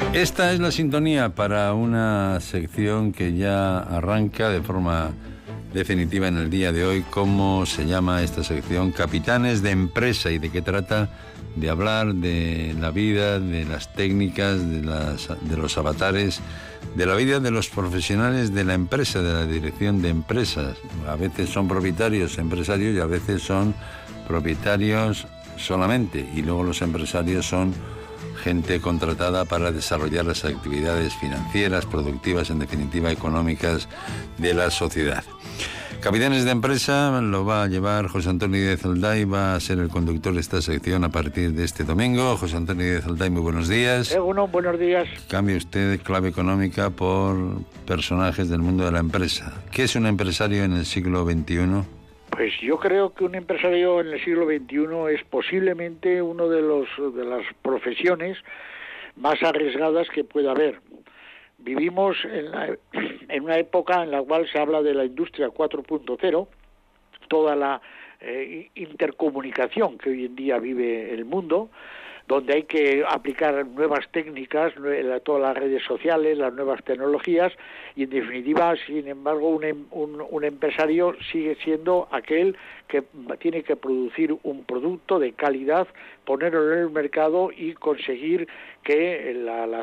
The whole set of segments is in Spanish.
Esta es la sintonía para una sección que ya arranca de forma definitiva en el día de hoy. ¿Cómo se llama esta sección? Capitanes de Empresa. ¿Y de qué trata? De hablar de la vida, de las técnicas, de los avatares, de la vida de los profesionales de la empresa, de la dirección de empresas. A veces son propietarios, empresarios, y a veces son propietarios solamente. Y luego los empresarios son gente contratada para desarrollar las actividades financieras, productivas, en definitiva económicas de la sociedad. Capitanes de Empresa lo va a llevar José Antonio Díez Alday, va a ser el conductor de esta sección a partir de este domingo. José Antonio Díez Alday, muy buenos días. Buenos días. Cambie usted clave económica por personajes del mundo de la empresa. ¿Qué es un empresario en el siglo XXI? Pues yo creo que un empresario en el siglo XXI es posiblemente uno de las profesiones más arriesgadas que pueda haber. Vivimos en una época en la cual se habla de la industria 4.0, toda la intercomunicación que hoy en día vive el mundo, donde hay que aplicar nuevas técnicas, todas las redes sociales, las nuevas tecnologías, y en definitiva, sin embargo, un empresario sigue siendo aquel que tiene que producir un producto de calidad, ponerlo en el mercado y conseguir que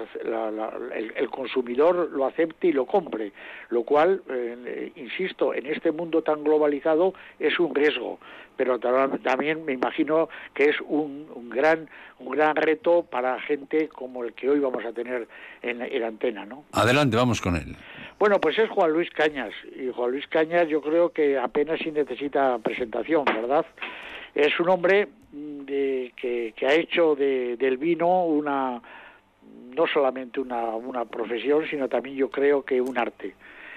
el consumidor lo acepte y lo compre, lo cual, insisto, en este mundo tan globalizado es un riesgo, pero también me imagino que es un gran reto para gente como el que hoy vamos a tener en antena, ¿no? Adelante, vamos con él. Bueno, pues es Juan Luis Cañas, y Juan Luis Cañas yo creo que apenas si necesita presentación, ¿verdad? Es un hombre que ha hecho del vino no solamente una profesión, sino también yo creo que un arte.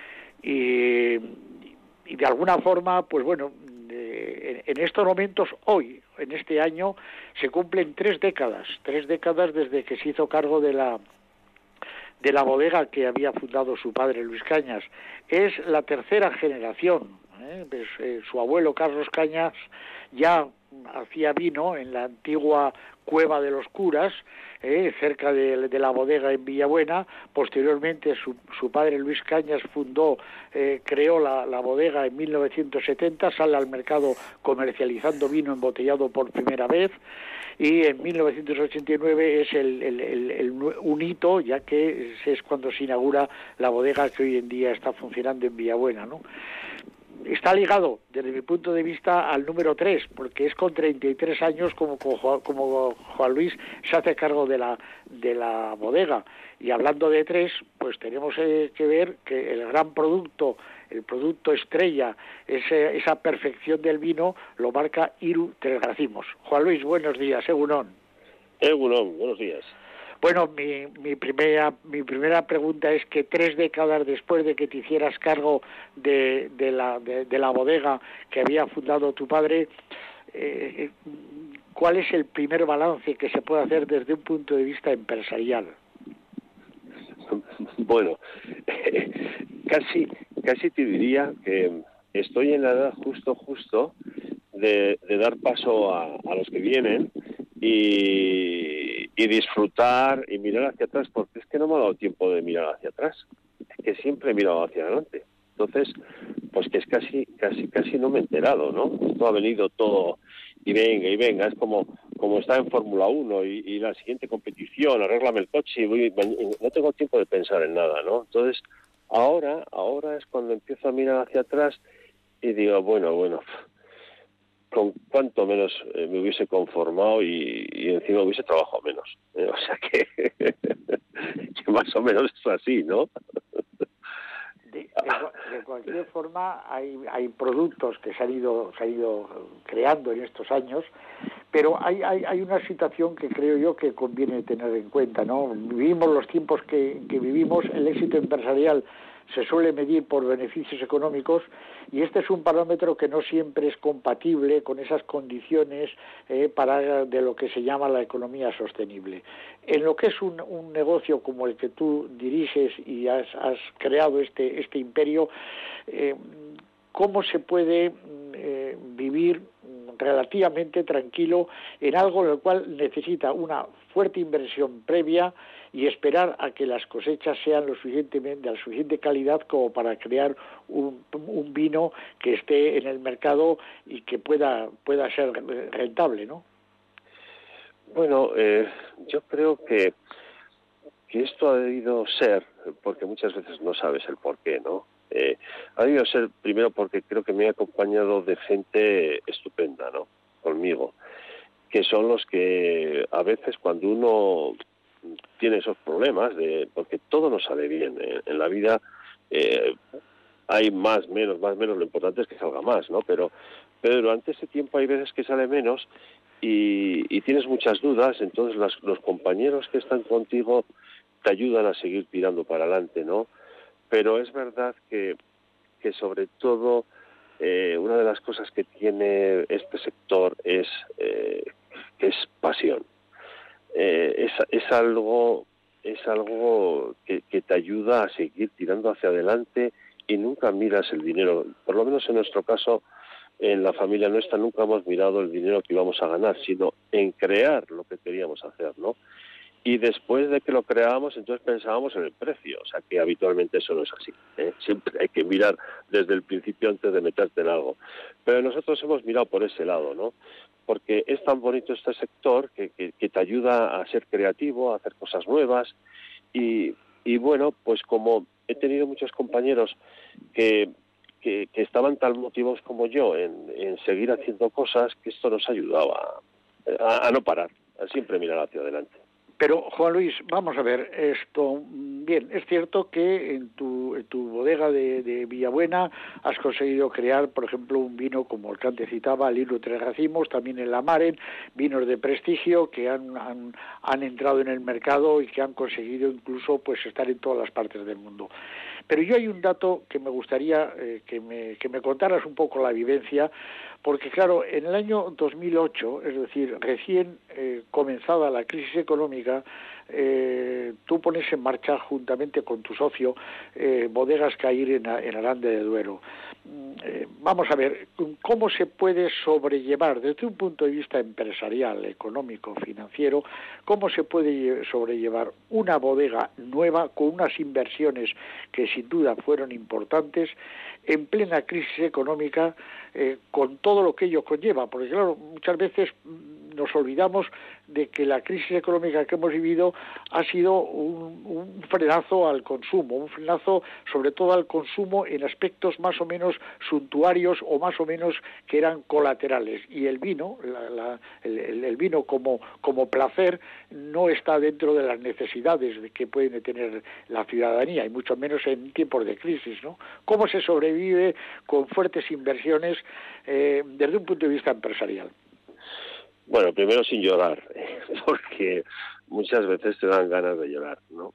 Y de alguna forma, pues bueno, en estos momentos, hoy, en este año, se cumplen 3 décadas desde que se hizo cargo de la bodega que había fundado su padre Luis Cañas. Es la tercera generación, su abuelo Carlos Cañas ya hacía vino en la antigua Cueva de los Curas, cerca de la bodega en Villabuena. Posteriormente su padre Luis Cañas creó la bodega en 1970, sale al mercado comercializando vino embotellado por primera vez, y en 1989 es un hito, ya que es cuando se inaugura la bodega que hoy en día está funcionando en Villabuena, ¿no? Está ligado, desde mi punto de vista, al número 3, porque es con 33 años como Juan Luis se hace cargo de la bodega. Y hablando de 3, pues tenemos que ver que el gran producto, el producto estrella, esa perfección del vino, lo marca Hiru Tres Racimos. Juan Luis, buenos días, Egunon. Egunon, buenos días. Bueno, mi primera pregunta es que 3 décadas después de que te hicieras cargo de la bodega que había fundado tu padre, ¿cuál es el primer balance que se puede hacer desde un punto de vista empresarial? Bueno, casi te diría que estoy en la edad justo de dar paso a los que vienen y disfrutar y mirar hacia atrás, porque es que no me ha dado tiempo de mirar hacia atrás, es que siempre he mirado hacia adelante. Entonces, pues que es casi no me he enterado, ¿no? Esto ha venido todo y venga, es como está en Fórmula 1 y la siguiente competición, arréglame el coche y no tengo tiempo de pensar en nada, ¿no? Entonces, ahora es cuando empiezo a mirar hacia atrás y digo, bueno, con cuánto menos me hubiese conformado y encima hubiese trabajado menos. O sea que más o menos es así, ¿no? De cualquier forma, hay productos que se han ido creando en estos años, pero hay una situación que creo yo que conviene tener en cuenta, ¿no? Vivimos los tiempos que vivimos, el éxito empresarial se suele medir por beneficios económicos, y este es un parámetro que no siempre es compatible con esas condiciones de lo que se llama la economía sostenible. En lo que es un negocio como el que tú diriges y has creado este imperio, ¿cómo se puede vivir relativamente tranquilo en algo en el cual necesita una fuerte inversión previa y esperar a que las cosechas sean de la suficiente calidad como para crear un vino que esté en el mercado y que pueda ser rentable, ¿no? Bueno, yo creo que esto ha debido ser, porque muchas veces no sabes el por qué, ¿no? Ha debido ser primero porque creo que me he acompañado de gente estupenda, ¿no? Conmigo, que son los que a veces cuando uno tiene esos problemas, porque todo no sale bien en la vida, hay más, menos, lo importante es que salga más, ¿no? Pero durante ese tiempo hay veces que sale menos y tienes muchas dudas, entonces los compañeros que están contigo te ayudan a seguir tirando para adelante, ¿no? Pero es verdad que sobre todo una de las cosas que tiene este sector es pasión. Es algo que te ayuda a seguir tirando hacia adelante y nunca miras el dinero. Por lo menos en nuestro caso, en la familia nuestra nunca hemos mirado el dinero que íbamos a ganar, sino en crear lo que queríamos hacer, ¿no? Y después de que lo creábamos, entonces pensábamos en el precio, o sea que habitualmente eso no es así, ¿eh? Siempre hay que mirar desde el principio antes de meterte en algo. Pero nosotros hemos mirado por ese lado, ¿no? Porque es tan bonito este sector que te ayuda a ser creativo, a hacer cosas nuevas y bueno, pues como he tenido muchos compañeros que estaban tan motivados como yo en seguir haciendo cosas, que esto nos ha ayudado a no parar, a siempre mirar hacia adelante. Pero, Juan Luis, vamos a ver esto. Bien, es cierto que en tu bodega de Villabuena has conseguido crear, por ejemplo, un vino como el que antes citaba, el Hilo Tres Racimos, también en la Maren, vinos de prestigio que han entrado en el mercado y que han conseguido incluso pues estar en todas las partes del mundo. Pero yo hay un dato que me gustaría que me contaras un poco la vivencia, porque claro, en el año 2008, es decir, recién comenzada la crisis económica, tú pones en marcha juntamente con tu socio Bodegas Cair en Aranda de Duero. Vamos a ver, ¿cómo se puede sobrellevar desde un punto de vista empresarial, económico, financiero, cómo se puede sobrellevar una bodega nueva con unas inversiones que sin duda fueron importantes en plena crisis económica, con todo lo que ello conlleva? Porque claro, muchas veces nos olvidamos de que la crisis económica que hemos vivido ha sido un frenazo al consumo, un frenazo sobre todo al consumo en aspectos más o menos suntuarios o más o menos que eran colaterales, y el vino, el vino como placer no está dentro de las necesidades que puede tener la ciudadanía, y mucho menos en tiempos de crisis, ¿no? ¿Cómo se sobrevive con fuertes inversiones desde un punto de vista empresarial? Bueno, primero sin llorar, porque muchas veces te dan ganas de llorar, ¿no?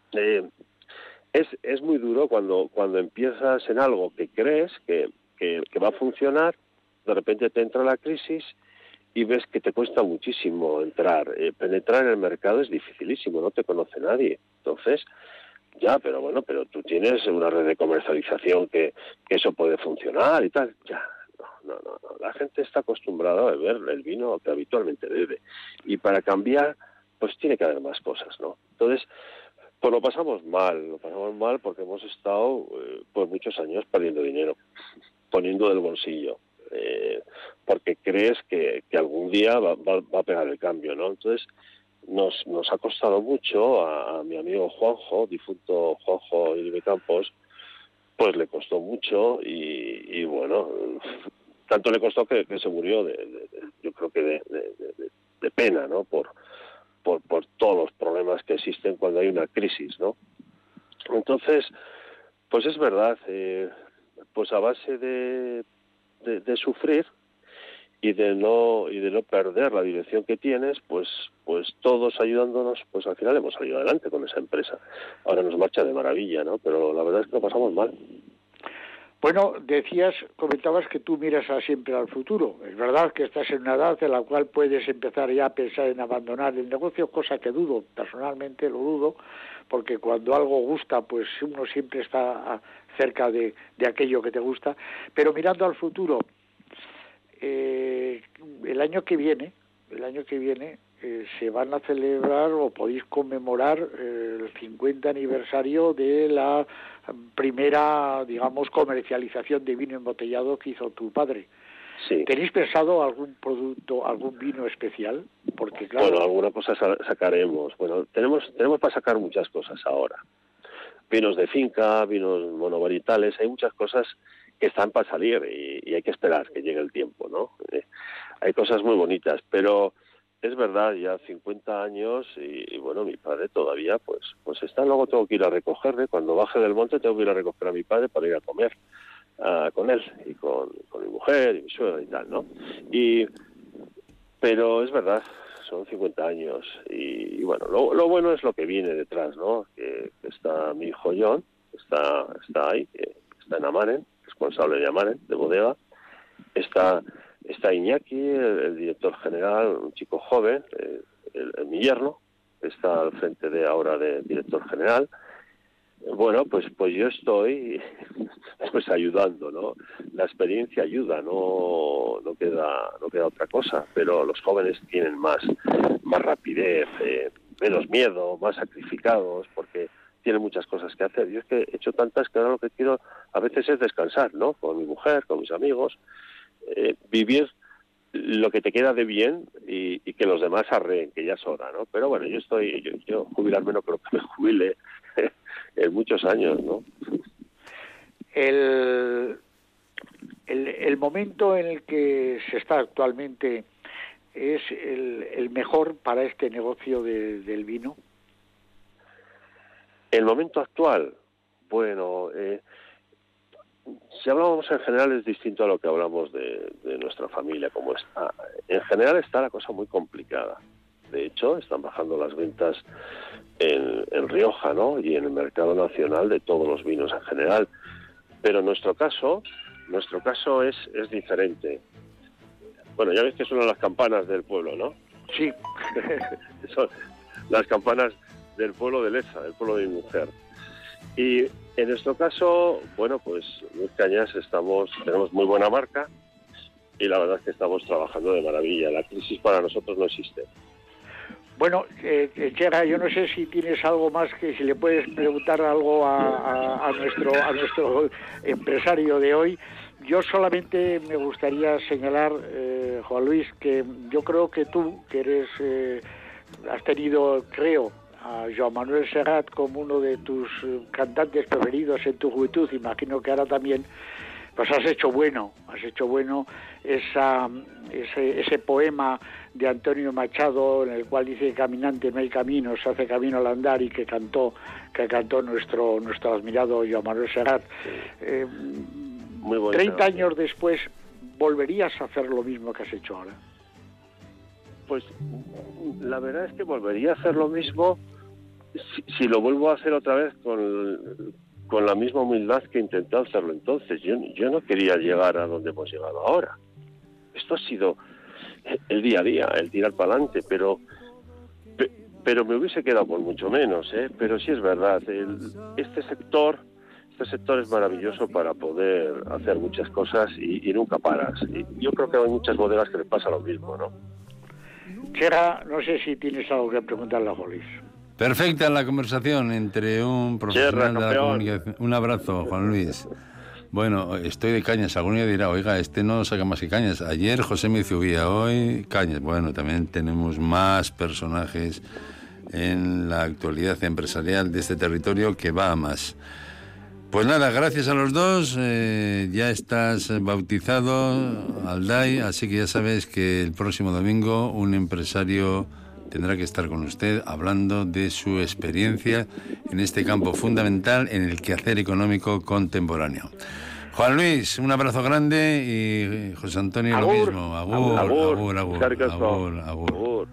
Es muy duro cuando empiezas en algo que crees que va a funcionar, de repente te entra la crisis y ves que te cuesta muchísimo entrar. Penetrar en el mercado es dificilísimo, no te conoce nadie. Entonces, ya, pero bueno, pero tú tienes una red de comercialización que eso puede funcionar y tal, ya. No. La gente está acostumbrada a beber el vino que habitualmente bebe. Y para cambiar, pues tiene que haber más cosas, ¿no? Entonces, pues lo pasamos mal porque hemos estado por muchos años perdiendo dinero, poniendo del bolsillo, porque crees que algún día va a pegar el cambio, ¿no? Entonces, nos ha costado mucho a mi amigo Juanjo, difunto Juanjo Iribe Campos, pues le costó mucho y bueno, tanto le costó que se murió yo creo que de pena, ¿no? Por todos los problemas que existen cuando hay una crisis, ¿no? Entonces, pues es verdad, pues a base de sufrir y de no perder la dirección que tienes, pues todos ayudándonos, pues al final hemos salido adelante con esa empresa. Ahora nos marcha de maravilla, ¿no? Pero la verdad es que lo pasamos mal. Bueno, comentabas que tú miras siempre al futuro. Es verdad que estás en una edad en la cual puedes empezar ya a pensar en abandonar el negocio, cosa que dudo, personalmente lo dudo, porque cuando algo gusta, pues uno siempre está cerca de aquello que te gusta. Pero mirando al futuro, el año que viene se van a celebrar o podéis conmemorar el 50 aniversario de la primera, digamos, comercialización de vino embotellado que hizo tu padre. Sí. ¿Tenéis pensado algún producto, algún vino especial? Porque claro, Bueno, alguna cosa sacaremos. Bueno, tenemos para sacar muchas cosas ahora. Vinos de finca, vinos monovarietales, hay muchas cosas que están para salir y hay que esperar que llegue el tiempo, ¿no? Hay cosas muy bonitas, pero es verdad, ya 50 años y bueno, mi padre todavía pues está. Luego tengo que ir a recogerle, cuando baje del monte tengo que ir a recoger a mi padre para ir a comer con él y con mi mujer y mi suegra y tal, ¿no? Pero es verdad, son 50 años y bueno, lo bueno es lo que viene detrás, ¿no? Que está mi hijo John, está ahí, que está en Amaren, responsable de Amaren, de bodega. Está Iñaki, el director general, un chico joven, mi yerno, está al frente ahora de director general. Bueno, pues yo estoy pues ayudando, ¿no? La experiencia ayuda, no queda otra cosa, pero los jóvenes tienen más rapidez, menos miedo, más sacrificados, porque tienen muchas cosas que hacer. Yo es que he hecho tantas que ahora lo que quiero a veces es descansar, ¿no? Con mi mujer, con mis amigos, vivir lo que te queda de bien y que los demás arreen, que ya es hora, ¿no? Pero bueno, yo jubilarme no creo que me jubile en muchos años, ¿no? El momento en el que se está actualmente es el mejor para este negocio del vino. El momento actual, bueno, si hablamos en general es distinto a lo que hablamos de nuestra familia, como está. En general está la cosa muy complicada. De hecho, están bajando las ventas en Rioja, ¿no? Y en el mercado nacional de todos los vinos en general. Pero nuestro caso es diferente. Bueno, ya ves que son las campanas del pueblo, ¿no? Sí. Son las campanas del pueblo de Leza, del pueblo de mi mujer. Y en nuestro caso, bueno, pues Luis Cañas tenemos muy buena marca y la verdad es que estamos trabajando de maravilla. La crisis para nosotros no existe. Bueno, Chera, yo no sé si tienes algo más, que si le puedes preguntar algo a nuestro empresario de hoy. Yo solamente me gustaría señalar, Juan Luis, que yo creo que tú, que eres, has tenido, creo, a Joan Manuel Serrat como uno de tus cantantes preferidos en tu juventud, imagino que ahora también, pues has hecho bueno ese poema de Antonio Machado, en el cual dice que caminante no hay camino, se hace camino al andar, y que cantó nuestro admirado Joan Manuel Serrat. Muy bueno, 30 años después, ¿volverías a hacer lo mismo que has hecho ahora? Pues la verdad es que volvería a hacer lo mismo si lo vuelvo a hacer otra vez con la misma humildad que intenté hacerlo entonces. Yo no quería llegar a donde hemos llegado ahora. Esto ha sido el día a día, el tirar para adelante, pero me hubiese quedado por mucho menos, ¿eh? Pero sí es verdad, este sector es maravilloso para poder hacer muchas cosas y nunca paras. Y yo creo que hay muchas bodegas que les pasa lo mismo, ¿no? Chera, no sé si tienes algo que preguntarle a Jolis. Perfecta la conversación entre un profesional de la comunicación. Un abrazo, Juan Luis. Bueno, estoy de Cañas. Alguno ya dirá, oiga, no saca más que Cañas. Ayer José me Zubía, hoy Cañas. Bueno, también tenemos más personajes en la actualidad empresarial de este territorio que va a más. Pues nada, gracias a los dos. Ya estás bautizado, Alday, así que ya sabes que el próximo domingo un empresario tendrá que estar con usted hablando de su experiencia en este campo fundamental en el quehacer económico contemporáneo. Juan Luis, un abrazo grande, y José Antonio, agur. Lo mismo. Agur.